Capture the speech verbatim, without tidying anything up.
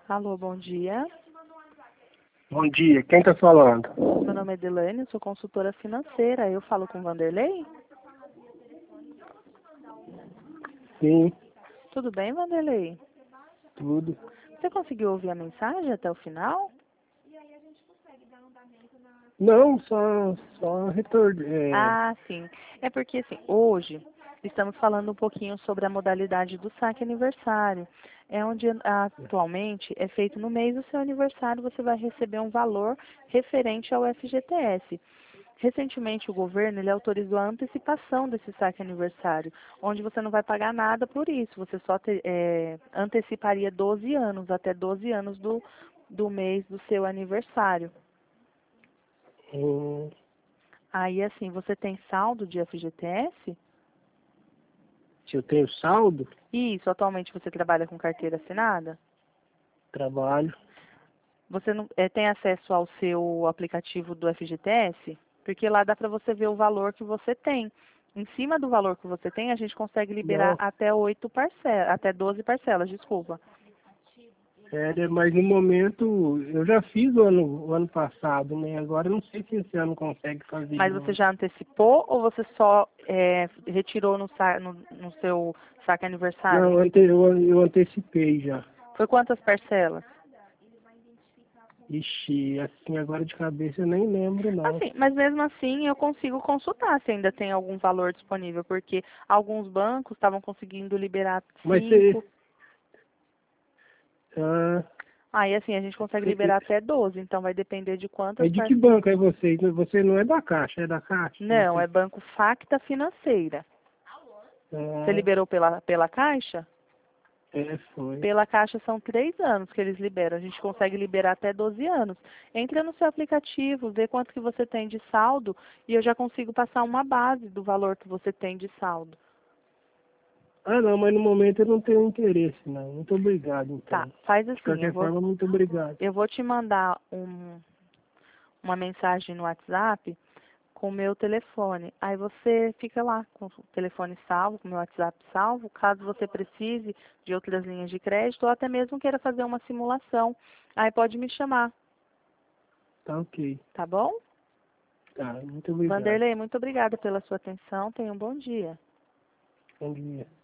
Alô, bom dia. Bom dia, quem está falando? Meu nome é Delane, sou consultora financeira. Eu falo com o Vanderlei? Sim, Tudo bem, Vanderlei? tudo. Você conseguiu ouvir a mensagem até o final? Não, só, só retorno. É, Ah, sim. É porque, assim, hoje estamos falando um pouquinho sobre a modalidade do saque aniversário. É onde atualmente é feito no mês do seu aniversário, você vai receber um valor referente ao F G T S. Recentemente, o governo ele autorizou a antecipação desse saque aniversário, onde você não vai pagar nada por isso, você só te, é, anteciparia doze anos, até doze anos do, do mês do seu aniversário. hum, Aí, assim, você tem saldo de F G T S? se eu tenho saldo, Isso, atualmente você trabalha com carteira assinada? trabalho. Você não, é, tem acesso ao seu aplicativo do F G T S? Porque lá dá para você ver o valor que você tem. Em cima do valor que você tem, a gente consegue liberar Não, até oito parcelas, até doze parcelas, desculpa. é, mas no momento, eu já fiz o ano, o ano passado, né? Agora eu não sei se esse ano consegue fazer de Mas você novo. já antecipou ou você só é, retirou no, sa- no, no seu saque aniversário? Não, ante, eu, eu antecipei já. Foi quantas parcelas? Ixi, assim, agora de cabeça eu nem lembro, não. Assim, mas mesmo assim eu consigo consultar se ainda tem algum valor disponível, porque alguns bancos estavam conseguindo liberar Mas você... cinco. Ah, Aí assim, a gente consegue você- liberar até doze, então vai depender de quantas mas de que parcelas. banco é você? Você não é da Caixa, é da Caixa? Não, Você... é Banco Facta Financeira. Você Ah, liberou pela, pela Caixa? é, foi. Pela Caixa são três anos que eles liberam. A gente consegue liberar até doze anos. Entra no seu aplicativo, vê quanto que você tem de saldo e eu já consigo passar uma base do valor que você tem de saldo. Ah, não, mas no momento eu não tenho interesse, não. Muito obrigado, Tá, então. faz De assim, eu qualquer vou, forma, muito obrigado. eu vou te mandar um, uma mensagem no WhatsApp com o meu telefone. Aí você fica lá com o telefone salvo, com o meu WhatsApp salvo, caso você precise de outras linhas de crédito ou até mesmo queira fazer uma simulação. Aí pode me chamar, Tá ok. tá bom? Tá, muito obrigado. Vanderlei, muito obrigada pela sua atenção. Tenha um bom dia. Bom dia.